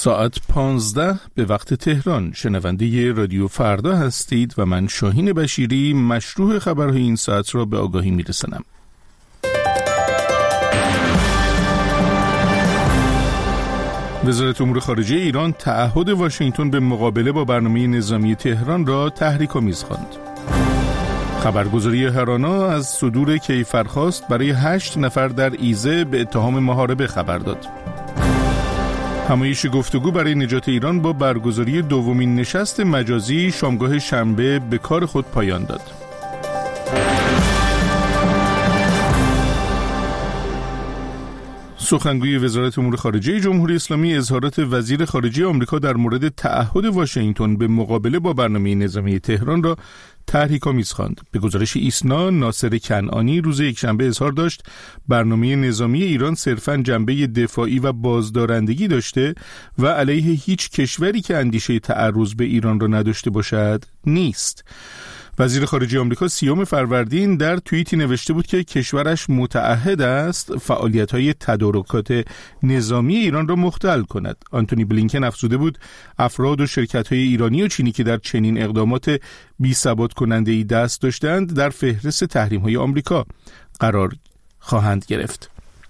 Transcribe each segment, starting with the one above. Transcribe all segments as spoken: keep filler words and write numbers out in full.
ساعت پانزده به وقت تهران. شنونده رادیو فردا هستید و من شاهین بشیری مشروع خبرهای این ساعت را به آگاهی میرسانم. وزارت امور خارجه ایران تعهد واشنگتن به مقابله با برنامه نظامی تهران را تحریک‌آمیز خواند. خبرگزاری هرانا از صدور کیفرخواست برای هشت نفر در ایزه به اتهام محاربه خبر داد. همایش گفتگو برای نجات ایران با برگزاری دومین نشست مجازی شامگاه شنبه به کار خود پایان داد. سخنگوی وزارت امور خارجه جمهوری اسلامی اظهارات وزیر خارجه آمریکا در مورد تعهد واشنگتن به مقابله با برنامه نظامی تهران را تحریک‌آمیز خواند. به گزارش ایسنا، ناصر کنعانی روز یکشنبه اظهار داشت برنامه نظامی ایران صرفاً جنبه دفاعی و بازدارندگی داشته و علیه هیچ کشوری که اندیشه تعرض به ایران را نداشته باشد نیست. وزیر خارجه آمریکا سیوم فروردین در توییتی نوشته بود که کشورش متعهد است فعالیت‌های تدارکات نظامی ایران را مختل کند. آنتونی بلینکن افزوده بود افراد و شرکت‌های ایرانی و چینی که در چنین اقدامات بی‌ثبات کننده‌ای دست داشتند در فهرست تحریم‌های آمریکا قرار خواهند گرفت.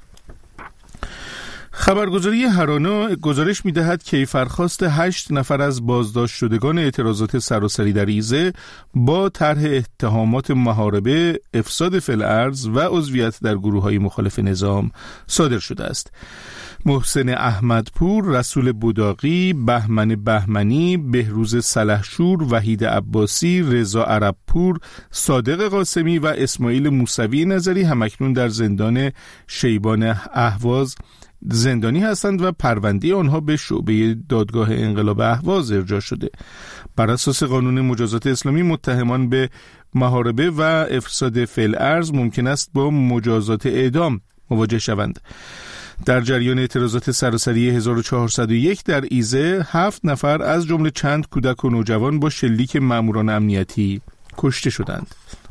خبرگزاری هرانا گزارش می‌دهد کیفرخواست هشت نفر از بازداشت شدگان اعتراضات سراسری در ایزه با طرح اتهامات محاربه، افساد فی‌الارض و عضویت در گروه‌های مخالف نظام صادر شده است. محسن احمدپور، رسول بوداقی، بهمن بهمنی، بهروز سلحشور، وحید عباسی، رضا عربپور، صادق قاسمی و اسماعیل موسوی نظری همکنون در زندان شیبان اهواز زندانی هستند و پرونده آنها به شعبه دادگاه انقلاب اهواز ارجاع شده. بر اساس قانون مجازات اسلامی متهمان به محاربه و افساد فی‌الارض ممکن است با مجازات اعدام مواجه شوند. در جریان اعتراضات سراسری هزار و چهارصد و یک در ایزه هفت نفر از جمله چند کودک و نوجوان با شلیک ماموران امنیتی کشته شدند.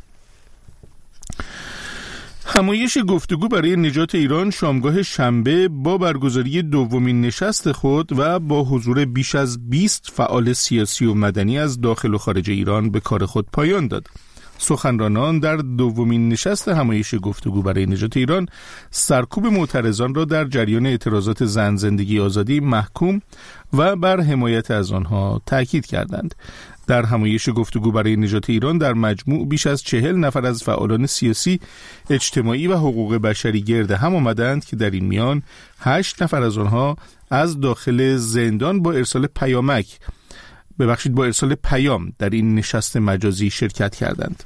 همایش گفتگو برای نجات ایران شامگاه شنبه با برگزاری دومین نشست خود و با حضور بیش از بیست فعال سیاسی و مدنی از داخل و خارج ایران به کار خود پایان داد. سخنرانان در دومین نشست همایش گفتگو برای نجات ایران سرکوب معترضان را در جریان اعتراضات زن، زندگی، آزادی محکوم و بر حمایت از آنها تاکید کردند. در همایش گفتگو برای نجات ایران در مجموع بیش از چهل نفر از فعالان سیاسی، اجتماعی و حقوق بشری گرد هم آمدند که در این میان هشت نفر از آنها از داخل زندان با ارسال پیامک ببخشید با ارسال پیام در این نشست مجازی شرکت کردند.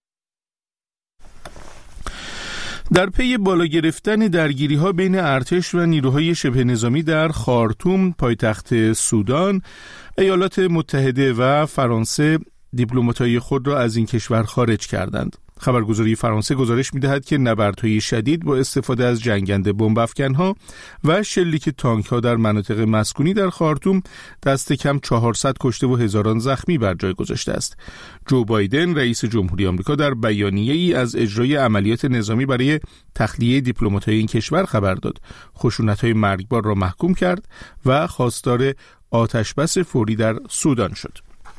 در پی بالا گرفتن درگیری‌ها بین ارتش و نیروهای شبه نظامی در خارتوم پایتخت سودان، ایالات متحده و فرانسه دیپلمات‌های خود را از این کشور خارج کردند. خبرگزاری فرانسه گزارش می‌دهد که نبردهای شدید با استفاده از جنگنده بمب افکن‌ها و شلیک تانک‌ها در مناطق مسکونی در خارتوم دست کم چهارصد کشته و هزاران زخمی بر جای گذاشته است. جو بایدن رئیس جمهوری آمریکا در بیانیه‌ای از اجرای عملیات نظامی برای تخلیه دیپلمات‌های این کشور خبر داد. خشونت‌های مرگبار را محکوم کرد و خواستار آتش‌بس فوری در سودان شد.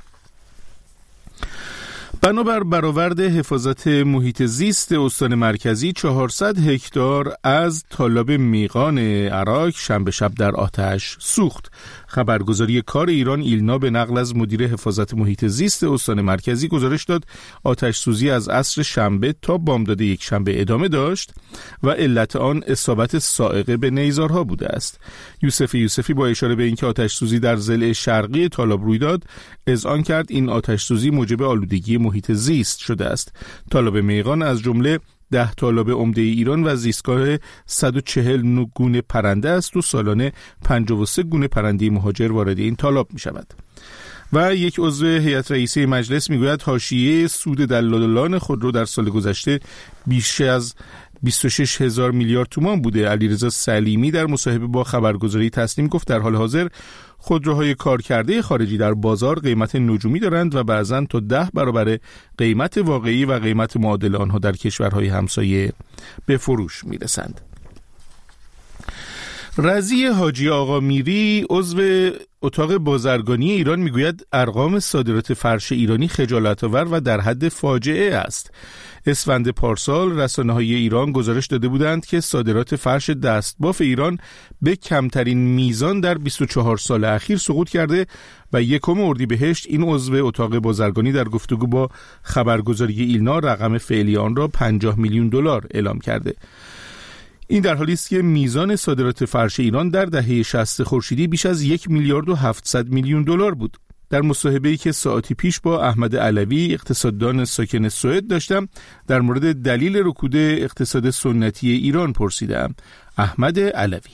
بنابر برآورد حفاظت محیط زیست استان مرکزی، چهارصد هکتار از تالاب میغان عراق شنبه شب در آتش سوخت. خبرگزاری کار ایران ایلنا به نقل از مدیر حفاظت محیط زیست استان مرکزی گزارش داد آتش سوزی از عصر شنبه تا بامداد یک شنبه ادامه داشت و علت آن اصابت صاعقه به نیزارها بوده است. یوسف یوسفی با اشاره به اینکه آتش سوزی در ضلع شرقی تالاب روی داد، اذعان کرد این آتش سوزی موجب آلودگی محیط زیست شده است. تالاب میغان از جمله ده تالاب عمده ایران و زیستگاه صد و چهل گونه پرنده است و سالانه پنجاه و سه گونه پرنده مهاجر وارد این تالاب می شود. و یک عضو هیئت رئیسه مجلس میگوید حاشیه سود دلالان خودرو در سال گذشته بیش از بیست و شش هزار میلیارد تومان بوده. علیرضا سلیمی در مصاحبه با خبرگزاری تسنیم گفت در حال حاضر خودروهای کارکرده خارجی در بازار قیمت نجومی دارند و بعضاً تا ده برابر قیمت واقعی و قیمت معادل آنها در کشورهای همسایه به فروش میرسند. رضی حاجی آقا میری عضو اتاق بازرگانی ایران میگوید ارقام صادرات فرش ایرانی خجالت‌آور و در حد فاجعه است. اسفند پارسال رسانه‌های ایران گزارش داده بودند که صادرات فرش دستباف ایران به کمترین میزان در بیست و چهار سال اخیر سقوط کرده و یکم اردیبهشت این عضو اتاق بازرگانی در گفتگو با خبرگزاری ایلنا رقم فعلی آن را پنجاه میلیون دلار اعلام کرده. این در حالی است که میزان صادرات فرش ایران در دهه شصت خورشیدی بیش از یک میلیارد و هفتصد میلیون دلار بود. در مصاحبه‌ای که ساعتی پیش با احمد علوی اقتصاددان ساکن سوئد داشتم در مورد دلیل رکود اقتصاد سنتی ایران پرسیدم. احمد علوی: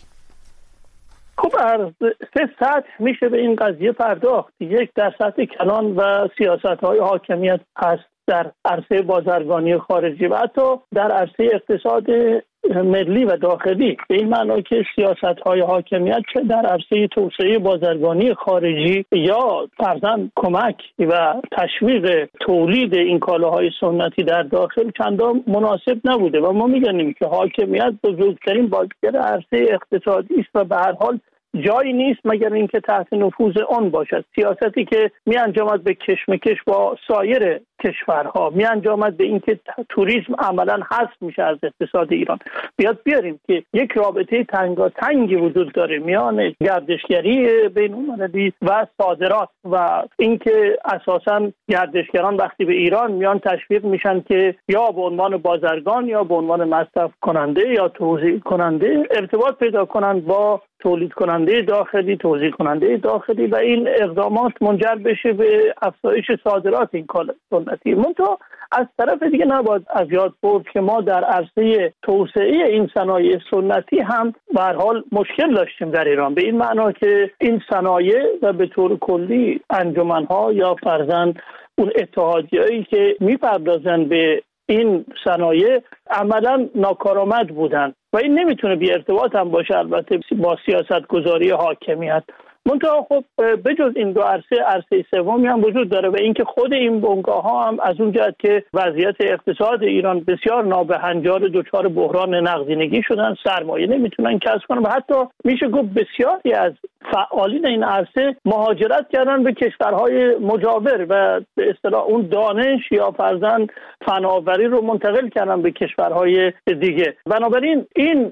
خب سه سطح میشه به این قضیه پرداخت. یک در سطح کلان و سیاست‌های حاکمیت هست در عرصه بازرگانی خارجی و حتی در عرصه اقتصاد ملی و داخلی، به این معنی که سیاست‌های حاکمیت چه در عرصه توسعه بازرگانی خارجی یا فرضاً کمک و تشویق تولید این کالاهای سنتی در داخل چندان مناسب نبوده و ما می‌دانیم که حاکمیت بزرگترین بازیگر عرصه اقتصادی است و به هر حال جایی نیست مگر اینکه تحت نفوذ آن باشد. سیاستی که می انجامد به کشمکش با سایر کشورها، می انجامد به اینکه توریسم عملا حذف میشه از اقتصاد ایران. بیاد بیاریم که یک رابطه تنگاتنگی وجود داره میان گردشگری بین‌المللی و صادرات و اینکه اساساً گردشگران وقتی به ایران میان تشویق میشن که یا به عنوان بازرگان یا به عنوان مصرف کننده یا توزیع کننده ارتباط پیدا کنند با تولید کننده داخلی، توزیع کننده داخلی و این اقدامات منجر بشه به افزایش صادرات این کالا سنتی. منتها از طرف دیگه نباید از یاد برد که ما در عرصه توسعه این صنایع سنتی هم به هر حال مشکل داشتیم در ایران، به این معنا که این صنایع و به طور کلی انجمن‌ها یا فرضاً اون اتحادیه‌ای که می‌پردازن به این صنایع عملاً ناکارآمد بودن و این نمیتونه بی ارتباط هم باشه البته با سیاست گذاری حاکمیت. منتها خب بجز این دو عرصه عرصه سومی هم وجود داره و اینکه خود این بنگاه ها هم از اون جهت که وضعیت اقتصاد ایران بسیار نابهنجار دچار بحران نقدینگی شدن، سرمایه نمیتونن کسب کنن و حتی میشه گفت بسیاری از فعالین این عرصه مهاجرت کردن به کشورهای مجاور و به اصطلاح اون دانش یا فرضاً فناوری رو منتقل کردن به کشورهای دیگه. بنابراین این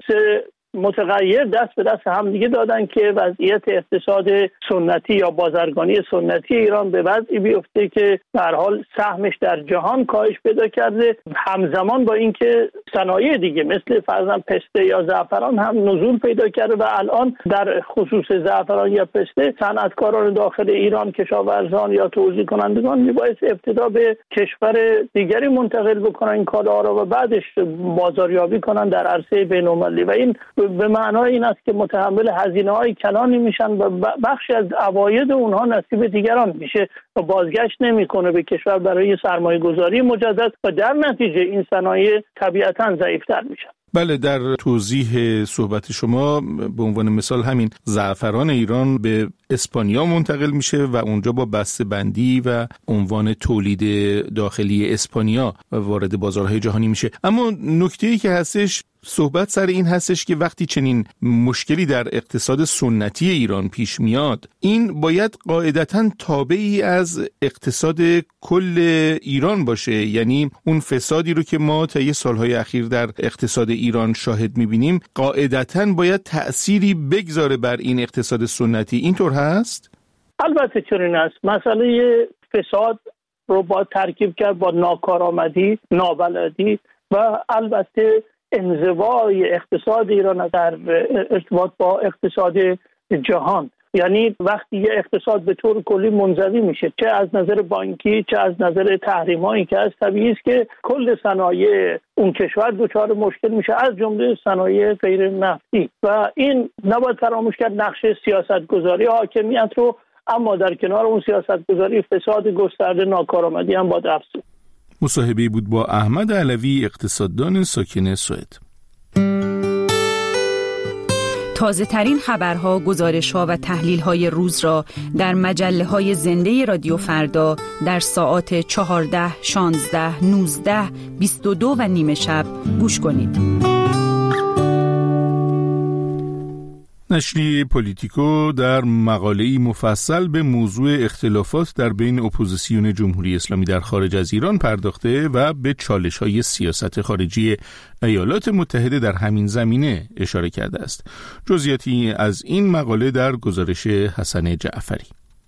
متغیر دست به دست هم دیگه دادن که وضعیت اقتصاد سنتی یا بازرگانی سنتی ایران به وضعی بیفته که به هر حال سهمش در جهان کاهش پیدا کرده، همزمان با اینکه صنایع دیگه مثل فرضاً پسته یا زعفران هم نزول پیدا کرده و الان در خصوص زعفران یا پسته صنعتکاران داخل ایران، کشاورزان یا توزیع کنندگان میبایست ابتدا به کشور دیگری منتقل بکنن این کالاها را و بعدش بازاریابی کنن در عرصه بین‌المللی و این به معنای این است که متحمل هزینه‌های کلانی میشن و بخشی از عواید اونها نصیب دیگران میشه و بازگشت نمیکنه به کشور برای سرمایه گذاری مجدد و در نتیجه این صنایع طبیعتاً ضعیف‌تر میشن. بله، در توضیح صحبت شما به عنوان مثال همین زعفران ایران به اسپانیا منتقل میشه و اونجا با بسته بندی و عنوان تولید داخلی اسپانیا وارد بازارهای جهانی میشه. اما نکته‌ای که هستش صحبت سر این هستش که وقتی چنین مشکلی در اقتصاد سنتی ایران پیش میاد، این باید قاعدتاً تابعی از اقتصاد کل ایران باشه. یعنی اون فسادی رو که ما طی سالهای اخیر در اقتصاد ایران شاهد میبینیم قاعدتاً باید تأثیری بگذاره بر این اقتصاد سنتی. اینطور هست؟ البته چنین است. مسئله فساد رو باید ترکیب کرد با ناکارآمدی، نابلدی و البته انزوای اقتصاد ایران در ارتباط با اقتصاد جهان. یعنی وقتی یه اقتصاد به طور کلی منزوی میشه، چه از نظر بانکی چه از نظر تحریمایی که از طبیعی است که کل صنایع اون کشور دچار مشکل میشه، از جمله صنایع غیر نفتی و این نباید فراموش کرد نقش سیاستگذاری حاکمیت رو، اما در کنار اون سیاستگذاری فساد گسترده، ناکارآمدی هم باید افزود. مصاحبه‌ای بود با احمد علوی اقتصاددان ساکن سوئد. تازه ترین خبرها، گزارش‌ها و تحلیل‌های روز را در مجله‌های زنده رادیو فردا در ساعات چهارده، شانزده، نوزده، بیست و دو و نیمه شب گوش کنید. نشریه پولیتیکو در مقاله‌ای مفصل به موضوع اختلافات در بین اپوزیسیون جمهوری اسلامی در خارج از ایران پرداخته و به چالش‌های سیاست خارجی ایالات متحده در همین زمینه اشاره کرده است. جزئیاتی از این مقاله در گزارش حسن جعفری.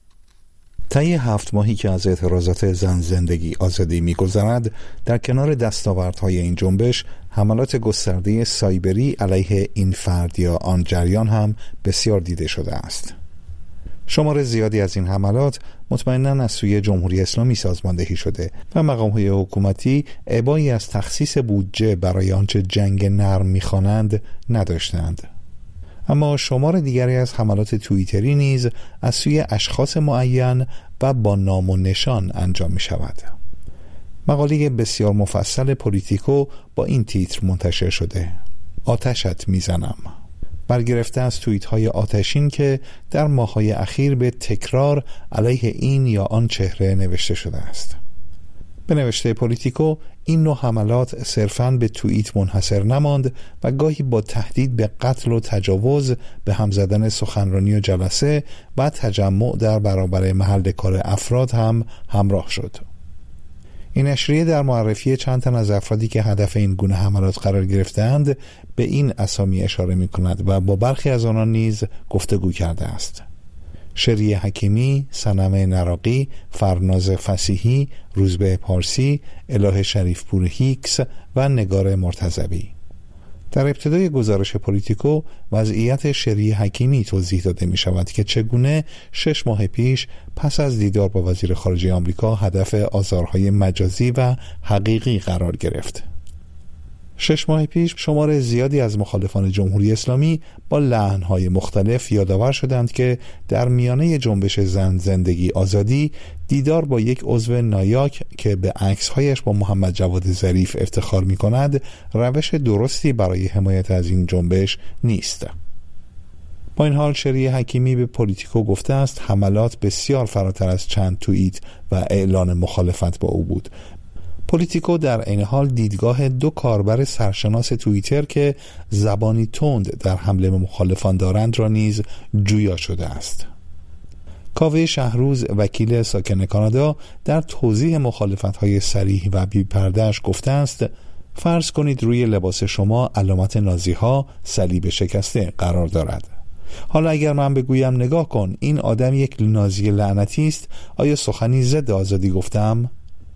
طی هفت ماهی که از اعتراضات زن زندگی آزادی می‌گذرد، در کنار دستاوردهای این جنبش، حملات گسترده سایبری علیه این فرد یا آن جریان هم بسیار دیده شده است. شمار زیادی از این حملات مطمئناً از سوی جمهوری اسلامی سازماندهی شده و مقام‌های حکومتی ابایی از تخصیص بودجه برای آنچه جنگ نرم می‌خوانند نداشتند. اما شمار دیگری از حملات توییتری نیز از سوی اشخاص معین و با نام و نشان انجام می شود. مقاله بسیار مفصل پولیتیکو با این تیتر منتشر شده: آتشت میزنم، برگرفته از توییت های آتشین که در ماه‌های اخیر به تکرار علیه این یا آن چهره نوشته شده است. به نوشته پولیتیکو، این نوع حملات صرفاً به توییت منحصر نماند و گاهی با تهدید به قتل و تجاوز به هم زدن سخنرانی و جلسه و تجمع در برابر محل کار افراد هم همراه شد. این نشریه در معرفی چند تن از افرادی که هدف این گونه حملات قرار گرفتند به این اسامی اشاره می کند و با برخی از آنان نیز گفتگو کرده است: شریع حکیمی، صنم نراقی، فرناز فسیحی، روزبه پارسی، اله شریفپور هیکس و نگار مرتضوی. در ابتدای گزارش پولیتیکو وضعیت شریع حکیمی توضیح داده می شود که چگونه شش ماه پیش پس از دیدار با وزیر خارجه آمریکا هدف آزارهای مجازی و حقیقی قرار گرفت. شش ماه پیش شمار زیادی از مخالفان جمهوری اسلامی با لعنهای مختلف یادآور شدند که در میانه جنبش زن زندگی آزادی دیدار با یک عضو نایاک که به عکسهایش با محمد جواد ظریف افتخار می کند روش درستی برای حمایت از این جنبش نیست. با این حال شریع حکیمی به پولیتیکو گفته است حملات بسیار فراتر از چند توییت و اعلان مخالفت با او بود. پولیتیکو در عین حال دیدگاه دو کاربر سرشناس توییتر که زبانی تند در حمله به مخالفان دارند را نیز جویا شده است. کاوه شهروز، وکیل ساکن کانادا، در توضیح مخالفت‌های صریح و بی‌پرده‌اش گفته است: فرض کنید روی لباس شما علامت نازی‌ها صلیب شکسته قرار دارد. حالا اگر من بگویم نگاه کن این آدم یک نازی لعنتی است، آیا سخنی ضد آزادی گفتم؟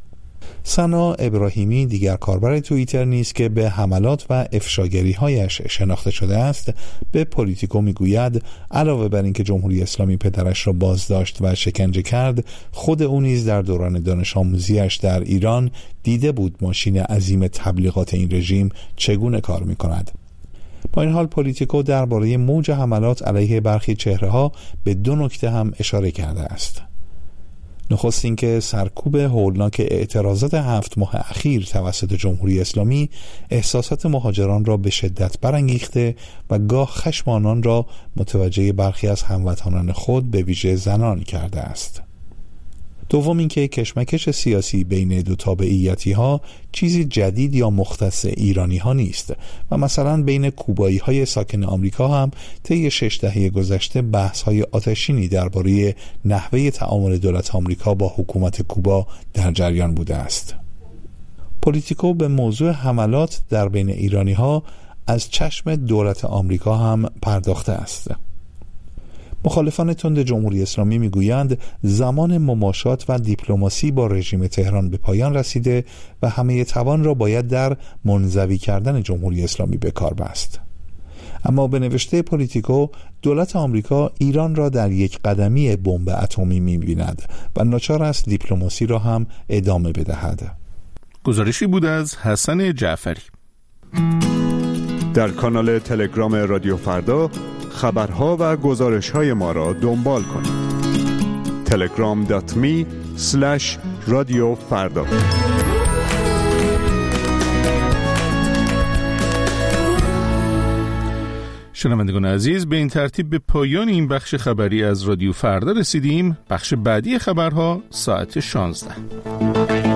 سنا ابراهیمی، دیگر کاربر توییتر نیست که به حملات و افشاگری‌هایش شناخته شده است، به پولیتیکو میگوید علاوه بر اینکه جمهوری اسلامی پدرش را بازداشت و شکنجه کرد، خود او نیز در دوران دانش آموزیش در ایران دیده بود ماشین عظیم تبلیغات این رژیم چگونه کار می‌کند. با این حال پولیتیکو درباره موج حملات علیه برخی چهره‌ها به دو نکته هم اشاره کرده است. نخست اینکه سرکوب هولناک اعتراضات هفت ماه اخیر توسط جمهوری اسلامی احساسات مهاجران را به شدت برانگیخته و گاه خشم آنان را متوجه برخی از هموطنان خود به ویژه زنان کرده است. دوم اینکه کشمکش سیاسی بین دو تابعیتی ها چیزی جدید یا مختص ایرانی ها نیست و مثلا بین کوبایی های ساکن آمریکا هم طی شش دهه گذشته بحث های آتشینی درباره نحوه تعامل دولت آمریکا با حکومت کوبا در جریان بوده است. پولیتیکو به موضوع حملات در بین ایرانی ها از چشم دولت آمریکا هم پرداخته است. مخالفان تند جمهوری اسلامی میگویند زمان مماشات و دیپلماسی با رژیم تهران به پایان رسیده و همه توان را باید در منزوی کردن جمهوری اسلامی به کار بست. اما به نوشته پولیتیکو دولت آمریکا ایران را در یک قدمی بمب اتمی می‌بیند و ناچار است دیپلماسی را هم ادامه بدهد. گزارشی بود از حسن جعفری. در کانال تلگرام رادیو فردا خبرها و گزارش‌های ما را دنبال کنید. تلگرام دات می اسلش رادیو فردا. شنوندگان عزیز، به این ترتیب به پایان این بخش خبری از رادیو فردا رسیدیم. بخش بعدی خبرها ساعت شانزده.